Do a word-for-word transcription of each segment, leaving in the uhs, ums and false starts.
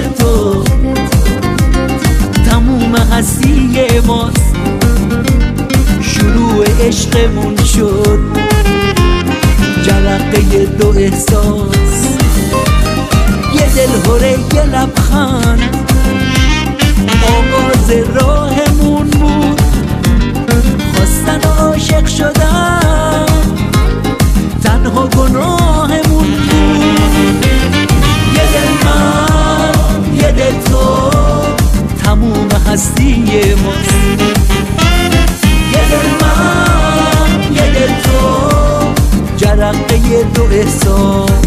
دل تو تموم هستی ماست. شروع عشقمون شد جرقه دو احساس، یه دل هره یه لبخند آغاز راهمون بود. خواستن و عاشق شدن تنها گناهمون بود. یه دل من یه دل تو تموم هستی ماست. یه دل من یه دل تو جرقه دو احساس.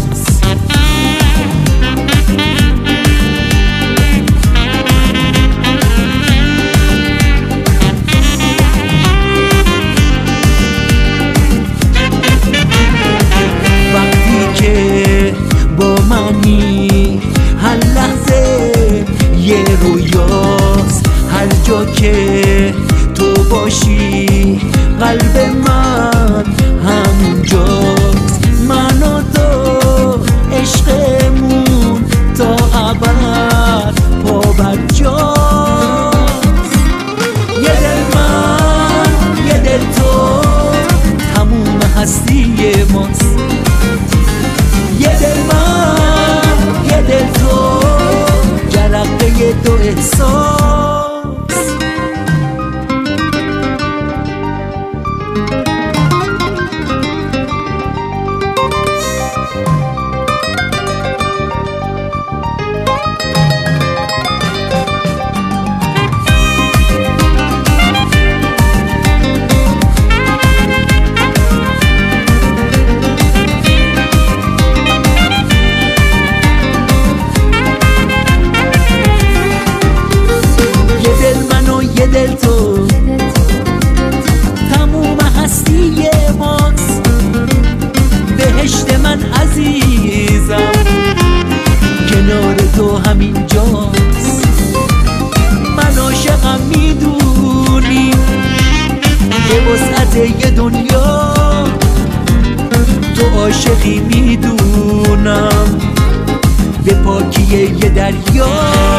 هر لحظه یه رویاست، هر جا که تو باشی قلب من همونجاست. من و تو عشقمون تا ابد پا بر جاست. یه دل من یه دل تو تموم هستی ماست. یه دل من یه دل تو جرقه دو احساس. دل تو تموم هستی ماست. بهشت من عزیزم کنار تو همین جاست. من عاشقم میدونی به وسعت یه دنیا، تو عاشقی میدونم به پاکی یه دریا.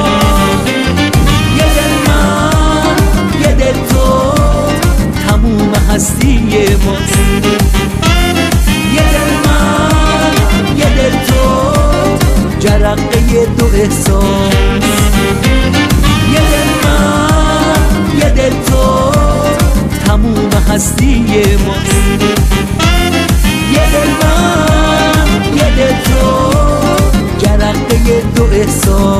یه دل من یه دل تو تموم هستی ماست. یه دل من یه دل تو جرقه دو احساس. یه دل من یه دل تو تموم هستی ماست. یه دل من یه دل تو جرقه دو احساس.